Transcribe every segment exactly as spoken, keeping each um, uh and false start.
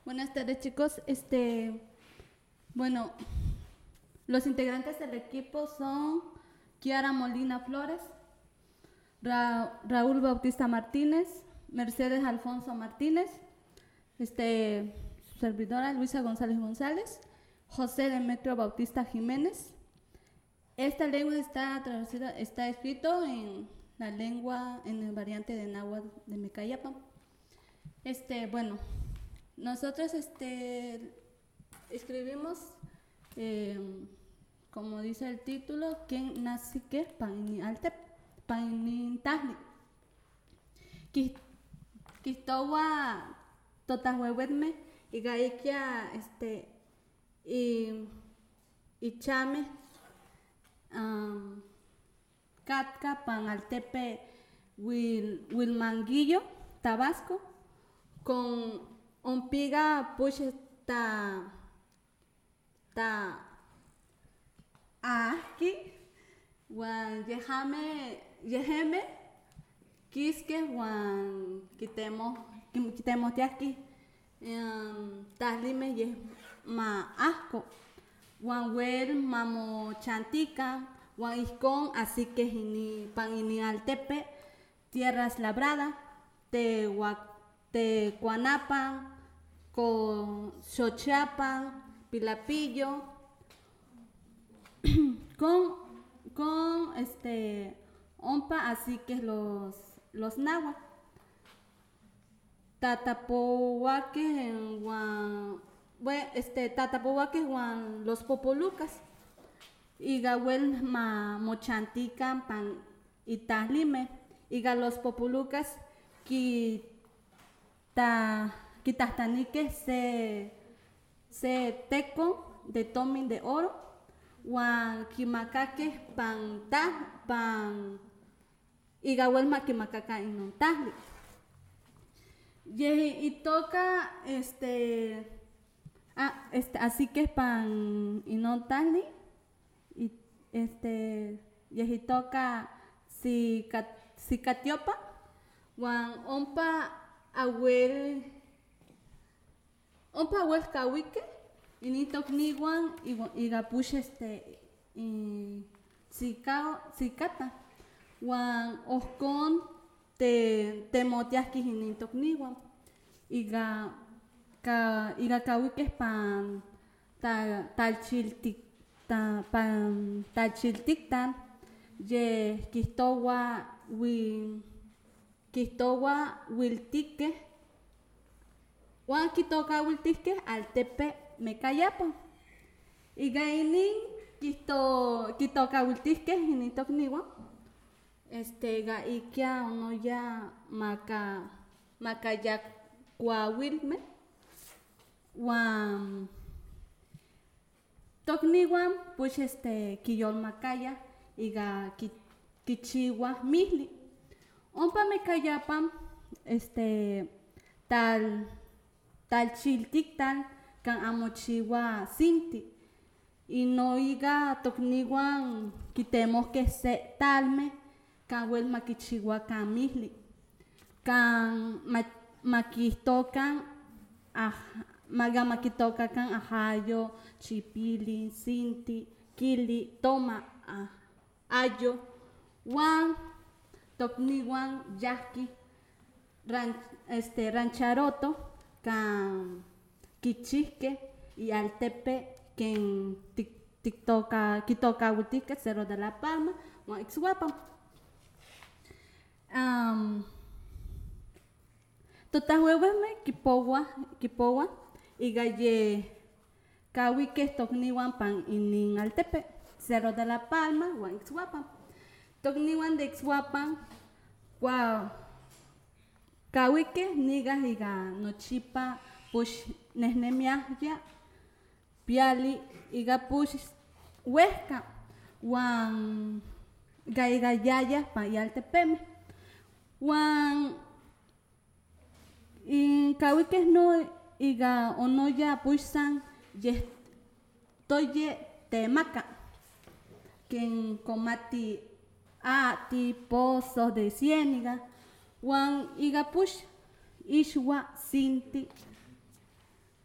Buenas tardes, chicos. Este, bueno, los integrantes del equipo son Kiara Molina Flores, Ra Raúl Bautista Martínez, Mercedes Alfonso Martínez, este, su servidora Luisa González González, José Demetrio Bautista Jiménez. Esta lengua está traducida, está escrito en la lengua, en el variante de náhuatl de Mecayapa. Este, bueno, nosotros este, escribimos, eh, como dice el título, ¿quién nace que paini altep paini tahli? Kistowa totahuehuetme y gaikia este y y chame um, Katka pan altepe Wil Wilmanguillo, Tabasco, con un piga push ta ta aquí wan yehame yeheme kiske wan quitemos quitemos de aquí um, taslime ye ma asco wan wel mamo chantica wan iscon así que hini pan ini altepe tierras labradas te te Guanapan, con Xochiapan, Pilapillo, con, con este ompa, así que los, los nahuas. Tatapohuaque en Juan, bueno, este, Tatapohuaque Juan, los popolucas. Y gahuel ma mochantica pan itaslime. Y ga los popolucas que ta quitastanique se se teco de tomin de oro wan kimacaque pan ta pan y gawelma kimacaca inontahli y toca este ah este así que pan inontahli y este y toca si si catiopa wan ompa Abuel, un pa abuel kawike, y ni tokniwan, y gapush este, y sikata, wan oscon te te motiaski y ni tokniwan, y ga ka y ga kawike pan ta tal chiltik ta pan tal chiltik tan, ye kistowa wi Kistowa wiltique, Juan Kitoka wiltique altepe Mecayapa. Y gainin Kisto Kitoka wiltique hinitokniwa. Este ga ikia ono ya maka makayak kwawilme. Wan tokniwan pues este kiyol makaya y ga kichiwa mihli. Ompa Mecayapa, este, tal, tal chiltik tal, kan amochiwa sinti. Y no iga tokniwan quitemos que se talme, kan wel makichiwa kan mihli. Kan makistokan, ah, maga makitoka kan ahayo, chipili, sinti, kili, toma, ah, ayo, wan, tokniwan yaki ran, este rancharoto can kichique y altepe ken tiktoka kitoka wutique Cerro de la Palma wan Ixhuapan um, totahuehueme kipowa kipowa y galle kawike tokniwan pan inin altepe Cerro de la Palma wan Ixhuapan Tokniwan de Ixhuapan, wow, kawike niga higa nochipa push nesnemiahya piali iga push huesca wan gaiga yaya pa yaltepeme wan in kawike no iga onoya pushan ye toye temaca ken komati a ti pozos de ciéniga, wan igapush, ishwa sinti,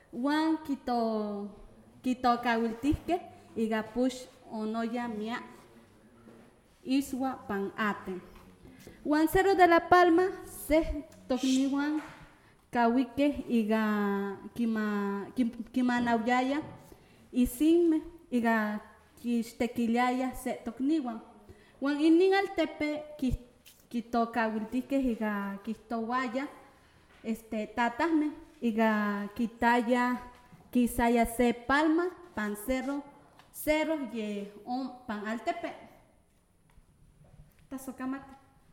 Wan quito quito kawiltisque y gapush onoya mia iswa pan ate. Wan Cerro de la Palma se tokniwan kawique iga kima kima nauyaya y sinme iga kixtequiliaya se tokniwan. Wan inin altepe quito kawiltisque iga quistowaya este tatasme iga quitaya quisaya se palma pan cerro cerro ye on pan altepe tasocamate.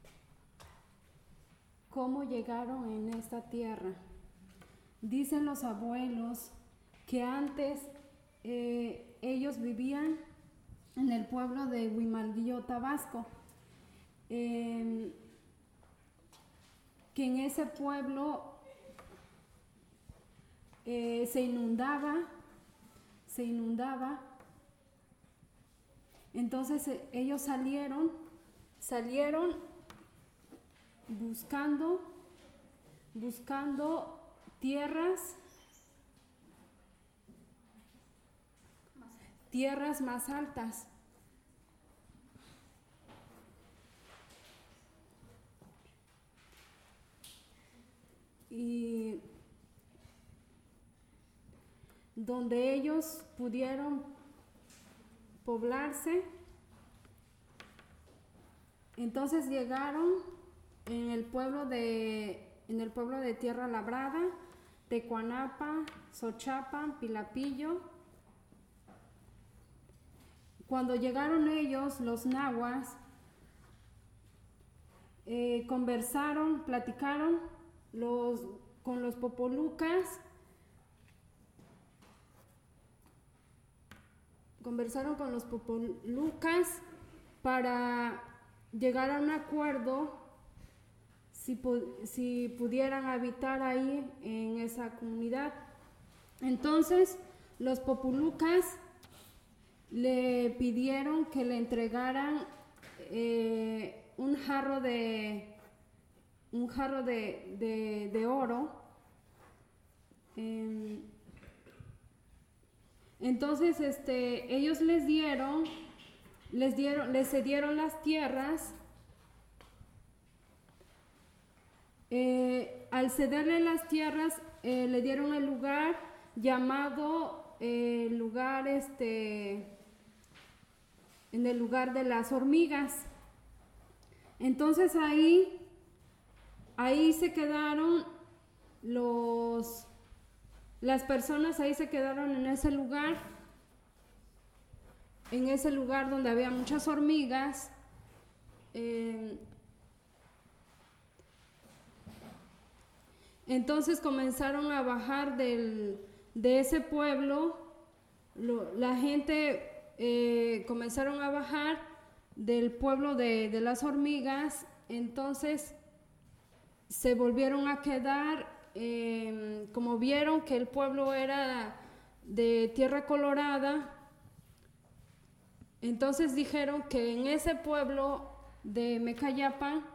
¿Cómo llegaron en esta tierra? Dicen los abuelos que antes eh, ellos vivían en el pueblo de Huimaldillo, Tabasco, eh, que en ese pueblo eh, se inundaba, se inundaba, entonces eh, ellos salieron, salieron buscando, buscando tierras, tierras más altas. Y donde ellos pudieron poblarse, entonces llegaron en el pueblo de, en el pueblo de Tierra Labrada, Tecuanapa, Xochapan, Pilapillo. Cuando llegaron ellos, los nahuas, eh, conversaron, platicaron los, con los popolucas, conversaron con los popolucas para llegar a un acuerdo si, si pudieran habitar ahí en esa comunidad. Entonces los popolucas le pidieron que le entregaran eh, un jarro de un jarro de, de, de oro. Eh, entonces este, ellos les dieron, les dieron, les cedieron las tierras. Eh, al cederle las tierras, eh, le dieron el lugar llamado eh, lugar este en el lugar de las hormigas. Entonces ahí ahí se quedaron los las personas, ahí se quedaron en ese lugar, en ese lugar donde había muchas hormigas. Eh, entonces comenzaron a bajar del, de ese pueblo, lo, la gente eh, comenzaron a bajar del pueblo de, de las hormigas. Entonces se volvieron a quedar, eh, como vieron que el pueblo era de tierra colorada, entonces dijeron que en ese pueblo de Mecayapan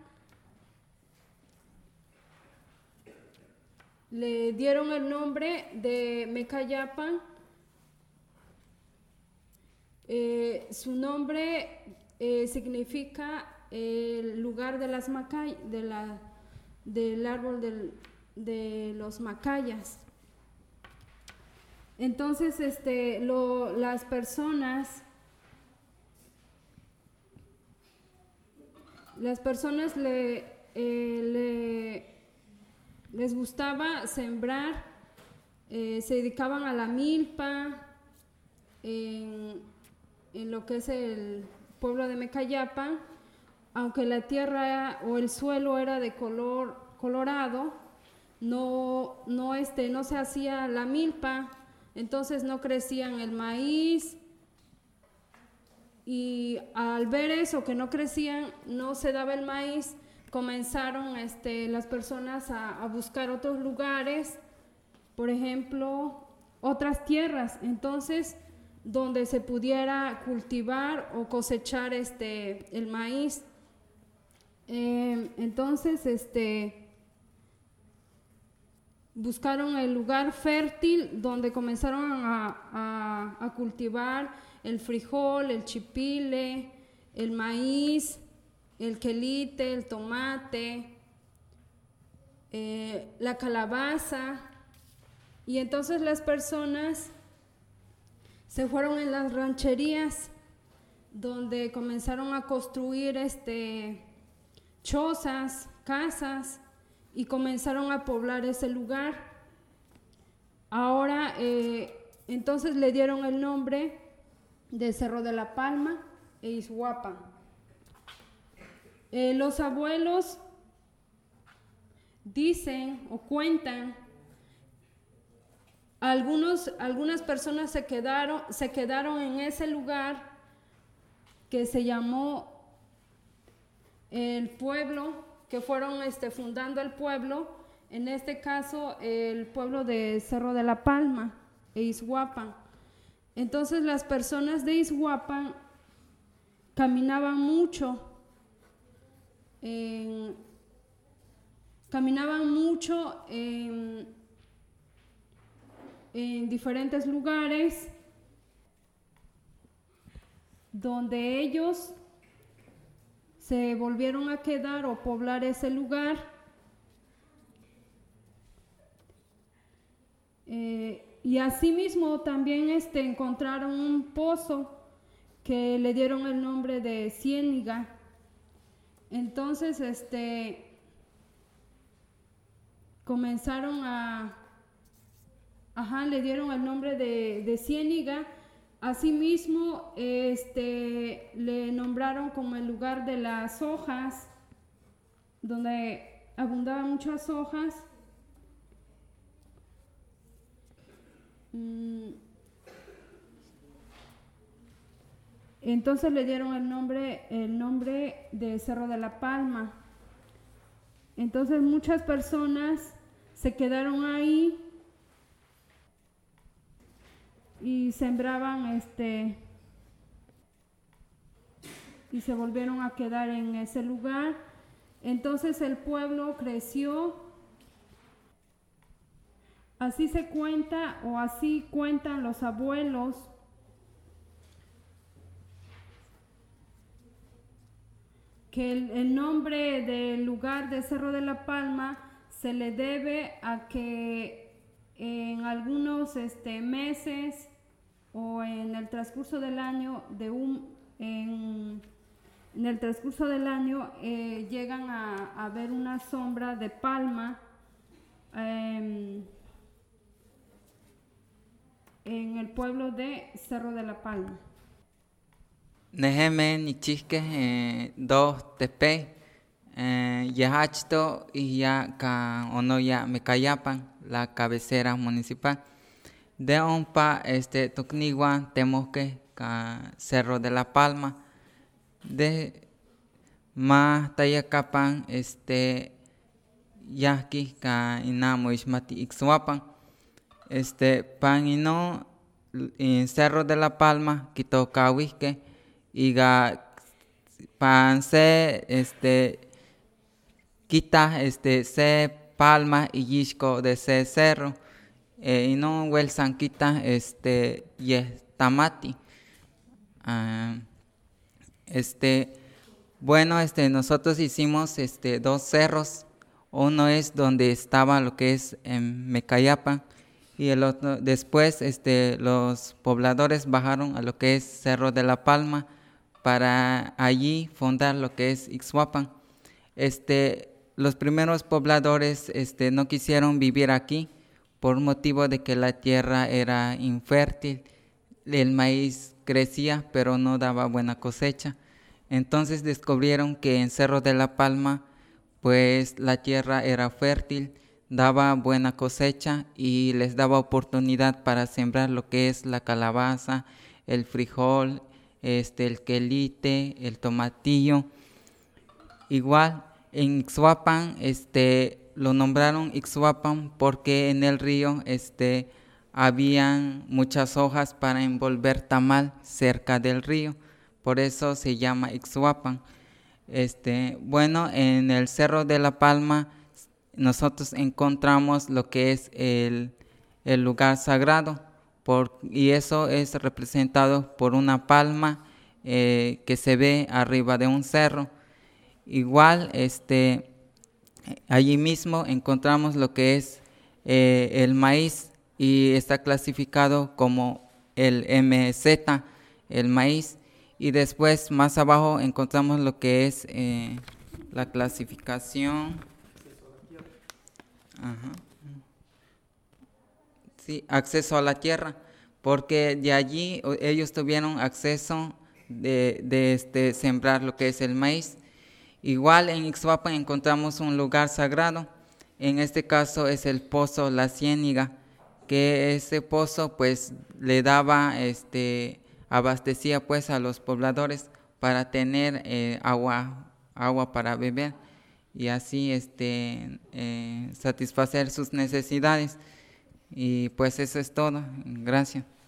le dieron el nombre de Mecayapan. Eh, su nombre eh, significa el lugar de las macay, de la, del árbol del, de los macayas. Entonces, este, lo, las personas, las personas le, eh, le, les gustaba sembrar, eh, se dedicaban a la milpa, en, en lo que es el pueblo de Mecayapan, aunque la tierra o el suelo era de color colorado, no, no, este, no se hacía la milpa, entonces no crecían el maíz, y al ver eso, que no crecían, no se daba el maíz, comenzaron este, las personas a, a buscar otros lugares, por ejemplo, otras tierras, entonces donde se pudiera cultivar o cosechar este, el maíz. Eh, entonces, este, buscaron el lugar fértil donde comenzaron a, a, a cultivar el frijol, el chipile, el maíz, el quelite, el tomate, eh, la calabaza. Y entonces las personas se fueron en las rancherías donde comenzaron a construir este, chozas, casas, y comenzaron a poblar ese lugar. Ahora, eh, entonces le dieron el nombre de Cerro de la Palma e Ixhuapan. Eh, los abuelos dicen o cuentan, algunos, algunas personas se quedaron, se quedaron en ese lugar que se llamó el pueblo, que fueron este, fundando el pueblo, en este caso el pueblo de Cerro de la Palma e Ixhuapan. Entonces las personas de Ixhuapan caminaban mucho, en, caminaban mucho en, en diferentes lugares donde ellos se volvieron a quedar o poblar ese lugar. Eh, y asimismo también este, encontraron un pozo que le dieron el nombre de Ciéniga. Entonces este, comenzaron a, ajá, le dieron el nombre de, de Ciéniga. Asimismo, este, le nombraron como el lugar de las hojas, donde abundaban muchas hojas. Entonces le dieron el nombre, el nombre de Cerro de la Palma. Entonces muchas personas se quedaron ahí y sembraban este y se volvieron a quedar en ese lugar. Entonces el pueblo creció. Así se cuenta o así cuentan los abuelos que el, el nombre del lugar de Cerro de la Palma se le debe a que en algunos este, meses o en el transcurso del año, de un, en, en el transcurso del año eh, llegan a, a ver una sombra de palma eh, en el pueblo de Cerro de la Palma. Neheme nichihke dos tepe yahachto y ya ka onoya Mecayapan, la cabecera municipal. De onpa este Tocnigua Temosque ka Cerro de la Palma. De más Tayacapan este Yahki ka inamo Ismati Ixhuapan. Este pan ino en Cerro de la Palma quito Cahuisque y ga pan se este quita este se palma y yisco de ese cerro eh, y no huel sanquita este yes tamati uh, este bueno este nosotros hicimos este dos cerros. Uno es donde estaba lo que es en Mecayapan y el otro después este los pobladores bajaron a lo que es Cerro de la Palma para allí fundar lo que es Ixhuapan. Este los primeros pobladores este, no quisieron vivir aquí por motivo de que la tierra era infértil, el maíz crecía pero no daba buena cosecha. Entonces descubrieron que en Cerro de la Palma pues la tierra era fértil, daba buena cosecha y les daba oportunidad para sembrar lo que es la calabaza, el frijol, este, el quelite, el tomatillo. Igual en Ixhuapan este, lo nombraron Ixhuapan porque en el río este, habían muchas hojas para envolver tamal cerca del río, por eso se llama Ixhuapan. Este, bueno, en el Cerro de la Palma nosotros encontramos lo que es el, el lugar sagrado, por, y eso es representado por una palma eh, que se ve arriba de un cerro. Igual, este, allí mismo encontramos lo que es eh, el maíz, y está clasificado como el M Z, el maíz. Y después más abajo encontramos lo que es eh, la clasificación. Ajá. Sí, acceso a la tierra, porque de allí ellos tuvieron acceso de, de este, sembrar lo que es el maíz. Igual en Ixhuapan encontramos un lugar sagrado, en este caso es el pozo La Ciéniga, que ese pozo pues le daba, este, abastecía pues a los pobladores para tener eh, agua, agua para beber, y así este, eh, satisfacer sus necesidades. Y pues eso es todo. Gracias.